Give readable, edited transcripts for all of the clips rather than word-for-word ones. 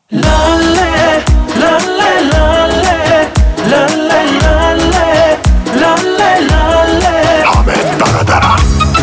لاله لاله لاله لاله لاله لاله لاله حامد برادرم.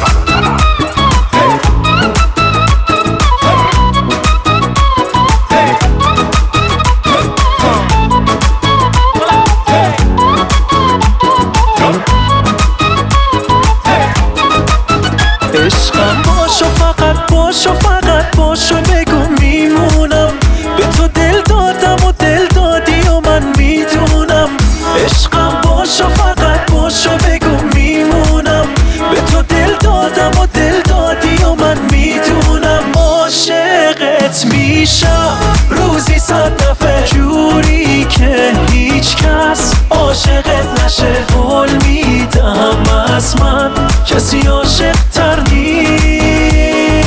عشقم باشو، فقط باشو، فقط باشو، بگو میمونم. به تو دل دادم و دل دادی و من میدونم. عشقم باشو، فقط باشو، بگو میمونم. به تو دل دادم و دل دادی و من میدونم. عاشقت میشم روزی 100 دفعه، جوری که هیچ کس عاشقت نشه. قول میدم از من کسی عاشق تر نیست.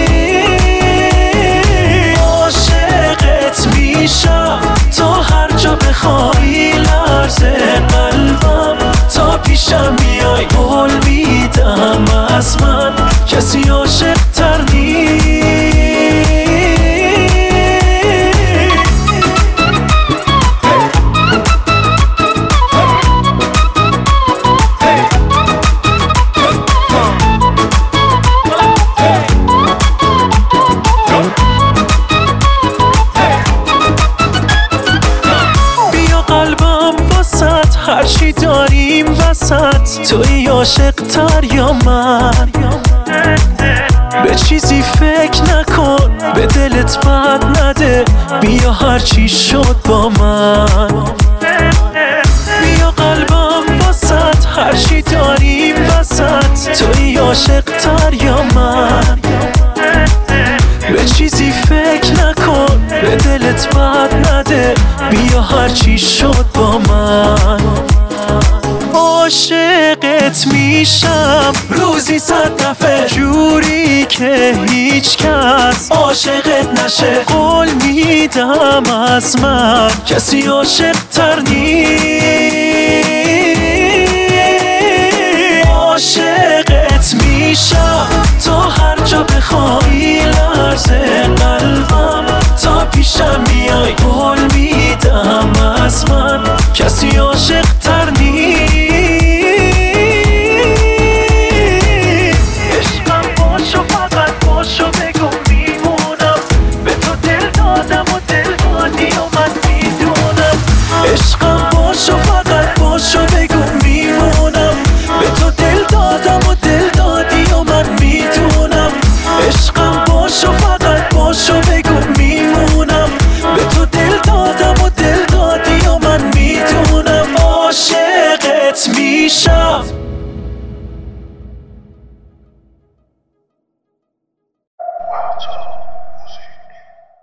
عاشقت میشم تا هر جا بخوای، لرزه قلبم تا پیشم میای. قول میدم از من کسی عاشق تر نیست. هرچی داریم وسط، توی عاشق تر یا من؟ به چیزی فکر نکن، به دلت بد نده، بیا هرچی شد با من. بیا قلبم وسط، هرچی داریم وسط، توی عاشق تر یا من؟ به چیزی فکر نکن، به دلت بد نده، بیا هرچی شد با من. عاشقت میشم روزی 100 دفعه، جوری که هیچ کس عاشقت نشه. قول میدم از من کسی عاشق تر نیست. عاشقت میشم تا هر جا بخوای، لرزه قلبم